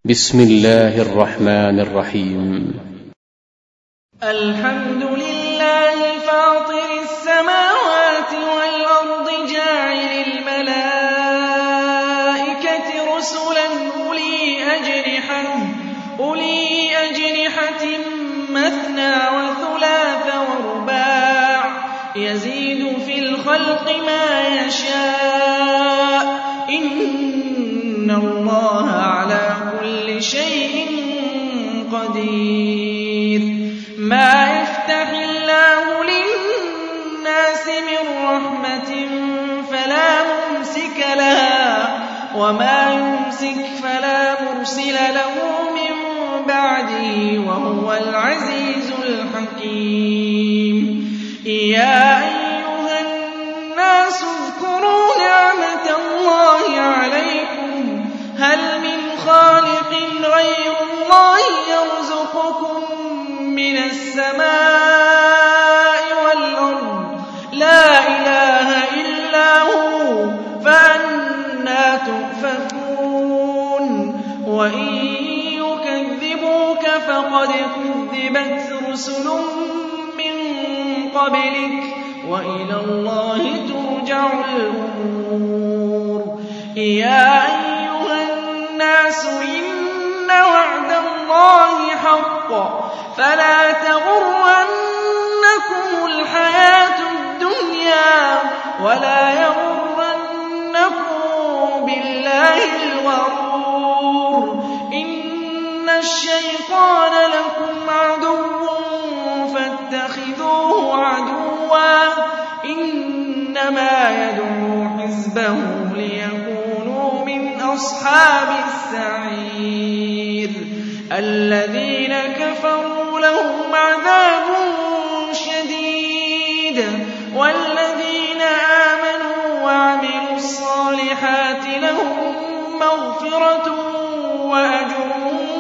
بسم الله الرحمن الرحيم. الحمد لله فاطر السماوات والأرض جاعل الملائكة رسلا أولي أجنحة مثنى وثلاث ورباع يزيد في الخلق ما يشاء إن الله على كل شيء قدير. ما يفتح الله للناس من رحمة فلا ممسك لها وما يمسك فلا مرسل له من بعده وهو العزيز الحكيم. يا أيها الناس اذكروا نعمة الله عليكم هل من خالق غير الله يرزقكم من السماء والأرض لا إله إلا هو فأنى تؤفكون. وإن يكذبوك فقد كذبت رسل من قبلك وإلى الله ترجع الأمور. يا أيها الناس إن وعد الله حق فلا تغرنكم الحياة الدنيا ولا يغرنكم بالله الغرور. إن الشيطان لكم عدو فاتخذوه عدوا إنما يدعو حزبه ليكونوا من أصحاب السعير. الذين كفروا لهم عذاب شديد والذين آمنوا وعملوا الصالحات لهم مغفرة وأجر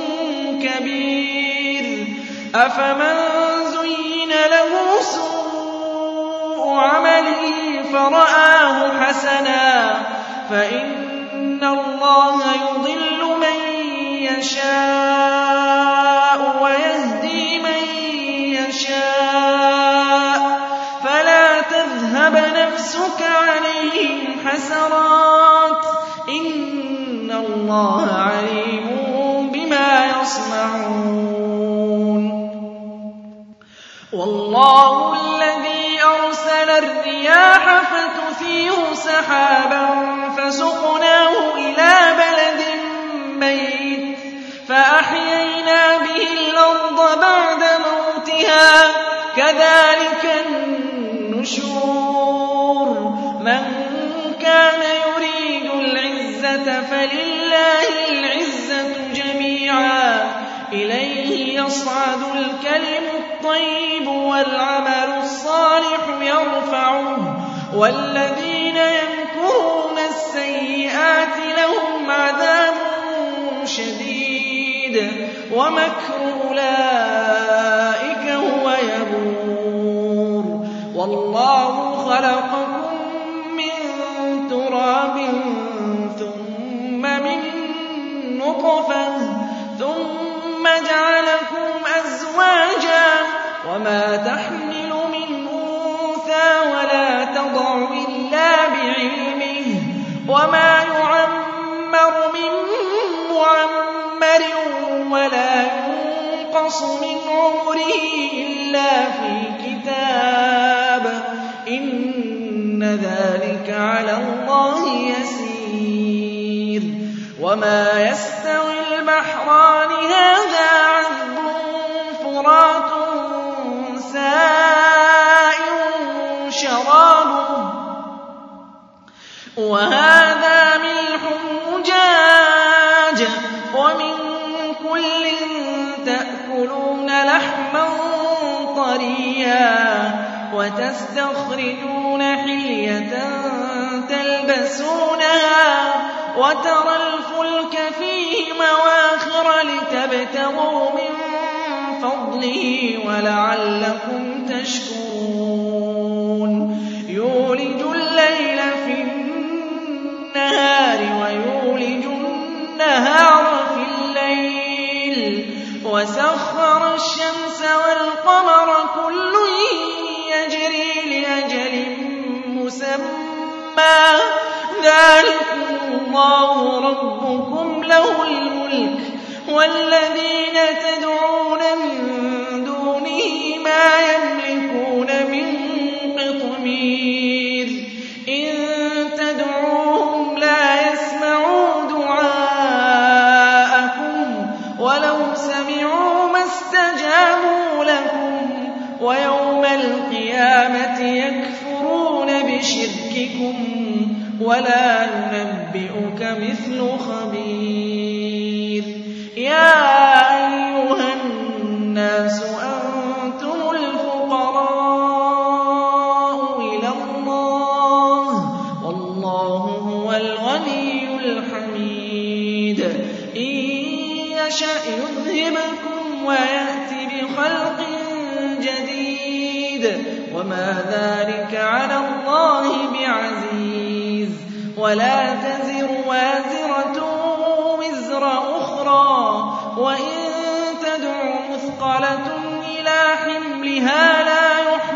كبير. أفمن زين له سوء عمله فرآه حسنا فإن الله يضل من يشاء ويهدي من يشاء فلا تذهب نفسك عليهم حسرات إن الله عليم بما يصنعون. والله الذي أرسل الرياح فتثير سحابا فسقناه إلى بلد ميت فأحيينا به الأرض بعد موتها كذلك النشور. من كان يريد العزة فلله العزة جميعا إليه يصعد الكلم الطيب والعمل الصالح يرفعه والذين يمكرون السيئات لهم عذاب شديد ومكر أولئك هو يبور. والله خلقكم من تراب ثم من نطفة ثم جعلكم أزواجا وما تحمل من أنثى ولا تضع إلا بعلمه وما يعمر من معمر ولا ينقص من عمره إلا في كتاب إن ذلك على الله يسير. وما يستوي البحران هذا عذب فرات سائغ شرابه وهذا ملح أجاج ومن كل تأكلون لحما طريا وتستخرجون حلية تلبسونها وترى الفلك فيه مواخر لتبتغوا من فضله ولعلكم تشكرون. يولج الليل في النهار ويولج النهار في الليل وَسَخَّرَ الشَّمْسَ وَالْقَمَرَ كُلٌّ يَجْرِي لِأَجَلٍ مُّسَمًّى ۚ ذَٰلِكُمُ اللَّهُ رَبُّكُمْ لَهُ الْمُلْكُ ۚ وَالَّذِينَ تَدْعُونَ مِن دُونِهِ مَا يَمْلِكُونَ مِن قِطْمِيرٍ إِن تَدْعُوهُمْ لَا يَسْمَعُوا دُعَاءَكُمْ وَلَوْ سَمِعُوا مَا اسْتَجَابُوا لَكُمْ ۖ وَيَوْمَ الْقِيَامَةِ يَكْفُرُونَ بِشِرْكِكُمْ ۚ وَلَا يُنَبِّئُكَ مِثْلُ خَبِيرٍ يَا أَيُّهَا النَّاسُ أَنتُمُ الْفُقَرَاءُ إِلَى اللَّهِ ۖ وَاللَّهُ هُوَ الْغَنِيُّ الْحَمِيدُ إِن يَشَأْ يُذْهِبْكُمْ وَيَأْتِ بِخَلْقٍ جَدِيدٍ ۚ وَمَا ذَٰلِكَ عَلَى اللَّهِ بِعَزِيزٍ وَلَا تَزِرُ وَازِرَةٌ وِزْرَ أُخْرَىٰ ۚ وَإِن تَدْعُ مُثْقَلَةٌ إِلَىٰ حِمْلِهَا لَا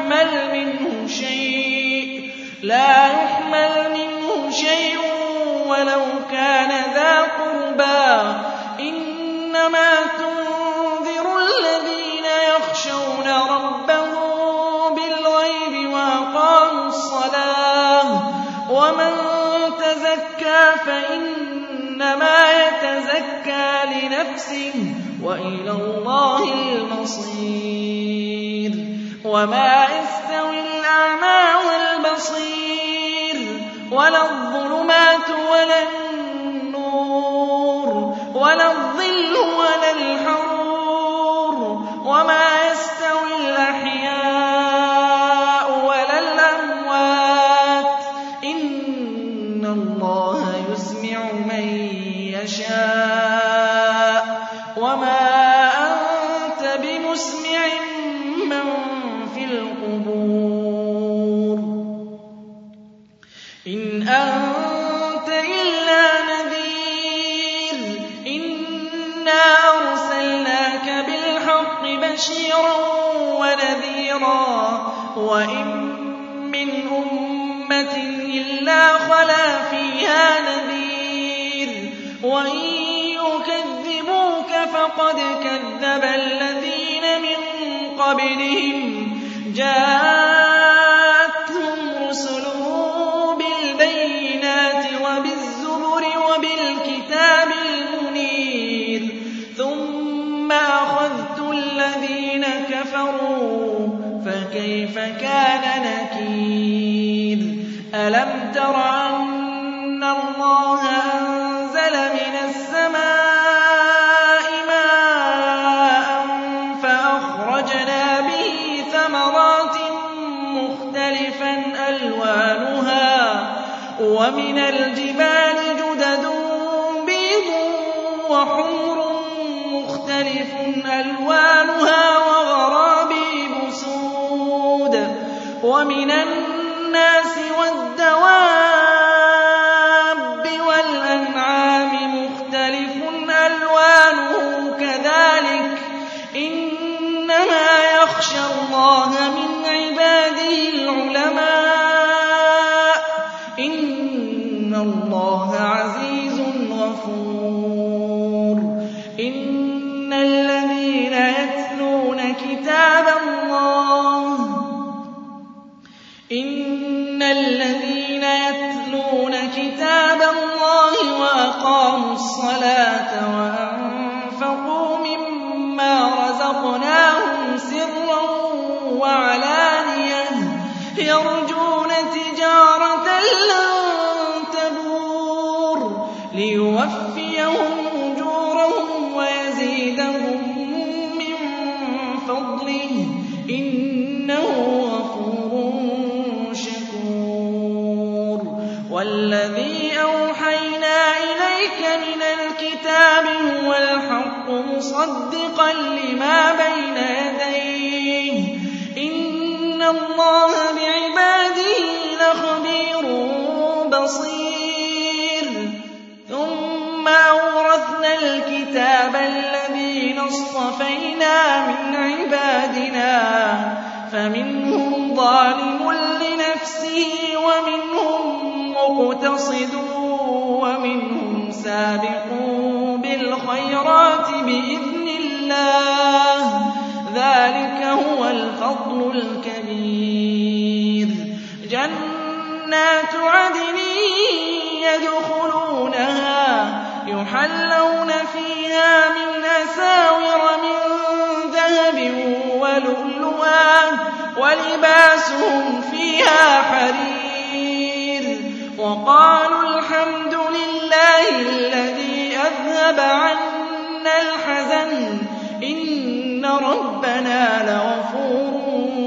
يُحْمَلْ مِنْهُ شَيْءٌ وَلَوْ كَانَ ذَا قُرْبَىٰ ۗ إِنَّمَا تُنذِرُ الَّذِينَ يَخْشَوْنَ رَبَّهُم بِالْغَيْبِ وَأَقَامُوا الصَّلَاةَ ۚ وَمَن تَزَكَّىٰ فَإِنَّمَا يَتَزَكَّىٰ لِنَفْسِهِ ۚ وَإِلَى اللَّهِ الْمَصِيرُ وَمَا يَسْتَوِي الْأَعْمَىٰ وَالْبَصِيرُ وَلَا الظُّلُمَاتُ وَلَا النُّورُ وَلَا الظِّلُّ وَلَا الْحَرُورُ وَمَا يَسْتَوِي الْأَحْيَاءُ وَلَا الْأَمْوَاتُ ۚ إِنَّ اللَّهَ يُسْمِعُ مَن يَشَاءُ ۖ وَمَا أَنتَ بِمُسْمِعٍ مَّن فِي الْقُبُورِ إِنْ أَنتَ إِلَّا نَذِيرٌ إِنَّا أَرْسَلْنَاكَ بِالْحَقِّ بَشِيرًا وَنَذِيرًا ۚ وَإِن مِّنْ أُمَّةٍ إِلَّا خَلَا فِيهَا نَذِيرٌ ۚ وَإِن يُكَذِّبُوكَ فَقَدْ كَذَّبَ الَّذِينَ مِن قَبْلِهِمْ جَاءَتْهُمْ رُسُلُهُم بِالْبَيِّنَاتِ وَبِالزُّبُرِ وَبِالْكِتَابِ الْمُنِيرِ ثُمَّ أَخَذْتُ الَّذِينَ كَفَرُوا فَكَيْفَ كَانَ نَكِيرِ أَلَمْ تَرَ أَنَّ اللَّهَ أَنزَلَ مِنَ السَّمَاءِ مَاءً فَأَخْرَجْنَا بِهِ ثَمَرَاتٍ مُّخْتَلِفًا أَلْوَانُهَا ۚ وَمِنَ الْجِبَالِ جُدَدٌ بِيضٌ وَحُمْرٌ مُّخْتَلِفٌ أَلْوَانُهَا وَغَرَابِيبُ سُودٌ ۚ وَمِنَ النَّاسِ وَالدَّوَابِّ وَالْأَنْعَامِ مُخْتَلِفٌ أَلْوَانُهُ كَذَٰلِكَ ۗ إِنَّمَا يَخْشَى اللَّهَ مِنْ عِبَادِهِ الْعُلَمَاءُ ۗ إِنَّ اللَّهَ عَزِيزٌ غَفُورٌ إِنَّ الَّذِينَ يَتْلُونَ كِتَابَ اللَّهِ وَأَقَامُوا الصَّلَاةَ وَأَنفَقُوا مِمَّا رَزَقْنَاهُمْ سِرًّا وَعَلَانِيَةً يَرْجُونَ تِجَارَةً لَّن تَبُورَ لِيُوَفِّيَهُمْ أُجُورَهُمْ وَيَزِيدَهُم مِّن فَضْلِهِ ۚ إِنَّهُ غَفُورٌ شَكُورٌ وَالَّذِي أَوْحَيْنَا إِلَيْكَ مِنَ الْكِتَابِ هُوَ الْحَقُّ مُصَدِّقًا لِّمَا بَيْنَ يَدَيْهِ ۗ إِنَّ اللَّهَ بِعِبَادِهِ لَخَبِيرٌ بَصِيرٌ ثُمَّ أَوْرَثْنَا الْكِتَابَ الَّذِينَ اصْطَفَيْنَا اصْطَفَيْنَا مِنْ عِبَادِنَا فَمِنْهُمْ ظَالِمٌ لِّنَفْسِهِ وَمِنْهُم مُّقْتَصِدٌ وَمِنْهُمْ سَابِقٌ بِالْخَيْرَاتِ بِإِذْنِ اللَّهِ ۚ ذَٰلِكَ هُوَ الْفَضْلُ الْكَبِيرُ. جَنَّاتُ عَدْنٍ يَدْخُلُونَهَا يُحَلَّوْنَ فِيهَا مِنْ أَسَاوِرَ مِن ذَهَبٍ وَلُؤْلُؤًا وَلِبَاسُهُمْ فِيهَا حَرِيرٌ. وَقَالُوا الْحَمْدُ لِلَّهِ الَّذِي أَذْهَبَ عَنَّا الْحَزَنَ إِنَّ رَبَّنَا لَغَفُورٌ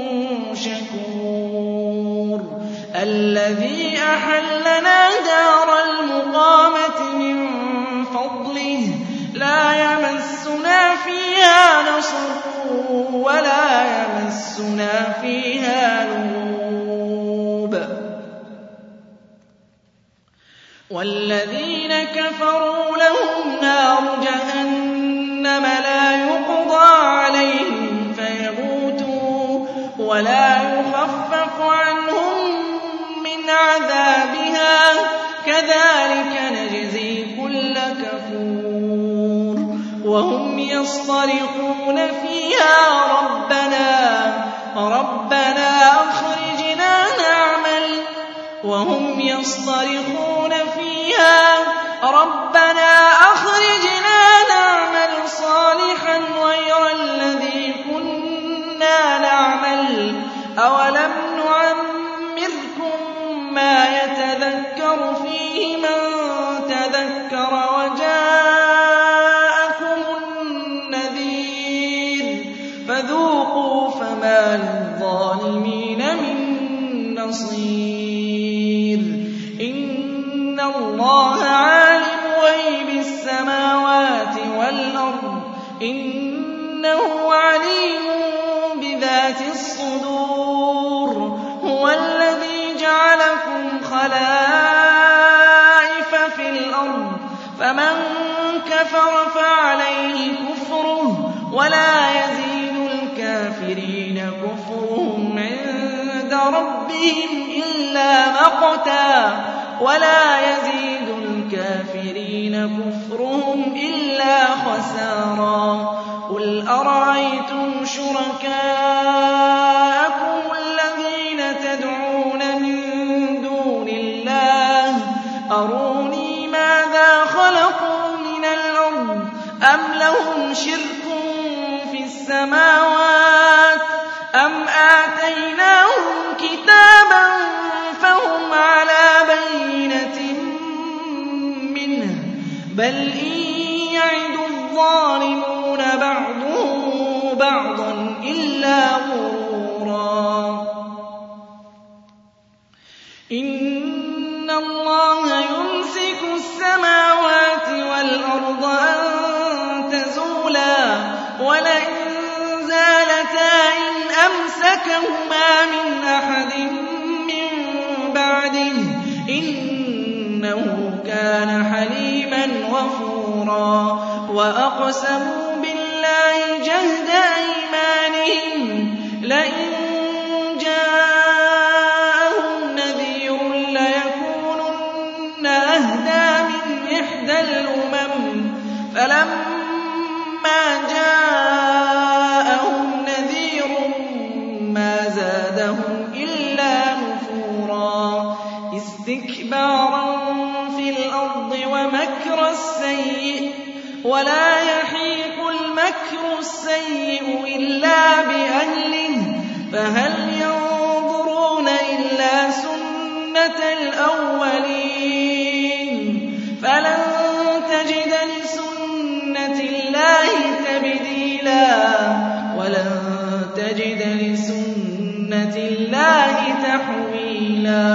شَكُورٌ. الَّذِي أَحَلَّنَا دَارَ الْمُقَامَةِ مِن فَضْلِهِ لَا يَمَسُّنَا فِيهَا نَصَبٌ وَلَا يَمَسُّنَا فِيهَا لُغُوبٌ. وَالَّذِينَ كَفَرُوا لَهُمْ نَارُ جَهَنَّمَ لَا يُقْضَىٰ عَلَيْهِمْ فَيَمُوتُوا وَلَا يُخَفَّفُ عَنْهُم مِّنْ عَذَابِهَا ۚ كَذَٰلِكَ نَجْزِي كُلَّ كَفُورٍ. وَهُمْ يَصْطَرِخُونَ فِيهَا رَبَّنَا أَخْرِجْنَا نَعْمَلْ صَالِحًا غَيْرَ الَّذِي كُنَّا نَعْمَلُ أَوَلَمْ نُعَمِّرْكُم مَّا يَتَذَكَّرُ فِيهِ مَن تَذَكَّرَ وَجَاءَكُمُ النَّذِيرُ فَذُوقُوا فَمَا لِلظَّالِمِينَ مِن نَّصِيرٍ. إِنَّ اللَّهَ عَالِمُ غَيْبِ السَّمَاوَاتِ وَالْأَرْضِ ۚ إِنَّهُ عَلِيمٌ بِذَاتِ الصُّدُورِ. هُوَ الَّذِي جَعَلَكُمْ خَلَائِفَ فِي الْأَرْضِ ۚ فَمَن كَفَرَ فَعَلَيْهِ كُفْرُهُ ۖ وَلَا يَزِيدُ الْكَافِرِينَ كُفْرُهُمْ عِندَ رَبِّهِمْ إِلَّا مَقْتًا ۖ وَلَا يَزِيدُ الْكَافِرِينَ كُفْرُهُمْ إِلَّا خَسَارًا. قُلْ أَرَأَيْتُمْ شُرَكَاءَكُمُ الَّذِينَ تَدْعُونَ مِن دُونِ اللَّهِ أَرُونِي مَاذَا خَلَقُوا مِنَ الْأَرْضِ أَمْ لَهُمْ شِرْكٌ فِي السَّمَاوَاتِ أَمْ آتَيْنَاهُمْ كِتَابًا فَهُمْ عَلَىٰ بَيِّنَةٍ مِّنْهُ ۚ بَلْ إِن يَعِدُ الظَّالِمُونَ بَعْضُهُم بَعْضًا إِلَّا غُرُورًا. إِنَّ اللَّهَ يُمْسِكُ السَّمَاوَاتِ وَالْأَرْضَ أَن تَزُولَا وَلَئِن زَالَتَا إِنْ أَمْسَكَهُمَا مِنْ أَحَدٍ مِّن بَعْدِهِ ۚ إِنَّهُ كَانَ حَلِيمًا غَفُورًا. وَأَقْسَمُوا بِاللَّهِ جَهْدَ أَيْمَانِهِمْ لَئِن جَاءَهُمْ نَذِيرٌ لَّيَكُونُنَّ أَهْدَىٰ مِنْ إِحْدَى الْأُمَمِ فَلَمَّا جَاءَهُمْ نَذِيرٌ مَّا زَادَهُمْ إِلَّا نُفُورًا. اسْتِكْبَارًا فِي الْأَرْضِ وَمَكْرَ السَّيِّئِ ۚ وَلَا يَحِيقُ الْمَكْرُ السَّيِّئُ إِلَّا بِأَهْلِهِ ۚ فَهَلْ يَنظُرُونَ إِلَّا سُنَّتَ الْأَوَّلِينَ فَلَن تَجِدَ لِسُنَّةِ اللَّهِ تَبْدِيلًا وَلَن تَجِدَ لِسُنَّةِ اللَّهِ تَحْوِيلًا.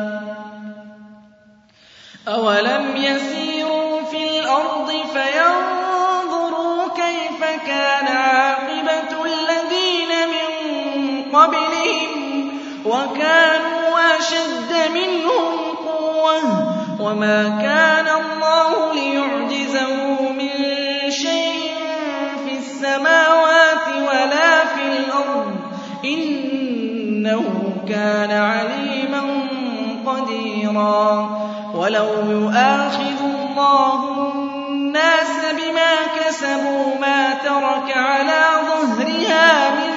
أَوَلَمْ يَسِيرُوا فِي الْأَرْضِ فَيَنظُرُوا كَيْفَ كَانَ عَاقِبَةُ الَّذِينَ مِن قَبْلِهِمْ وَكَانُوا أَشَدَّ مِنْهُمْ قُوَّةً ۚ وَمَا كَانَ اللَّهُ لِيُعْجِزَهُ مِن شَيْءٍ فِي السَّمَاوَاتِ السَّمَاوَاتِ وَلَا فِي الْأَرْضِ ۚ إِنَّهُ كَانَ عَلِيمًا قَدِيرًا وَلَوْ يُؤَاخِذُ اللَّهُ النَّاسَ بِمَا كَسَبُوا مَا تَرَكَ عَلَىٰ ظَهْرِهَا مِن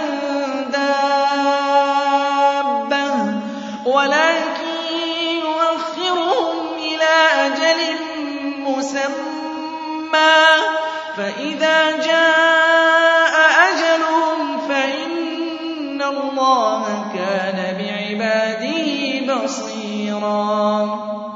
دَابَّةٍ وَلَٰكِن يُؤَخِّرُهُمْ إِلَىٰ أَجَلٍ مُّسَمًّى ۖ فَإِذَا جَاءَ أَجَلُهُمْ فَإِنَّ اللَّهَ كَانَ بِعِبَادِهِ بَصِيرًا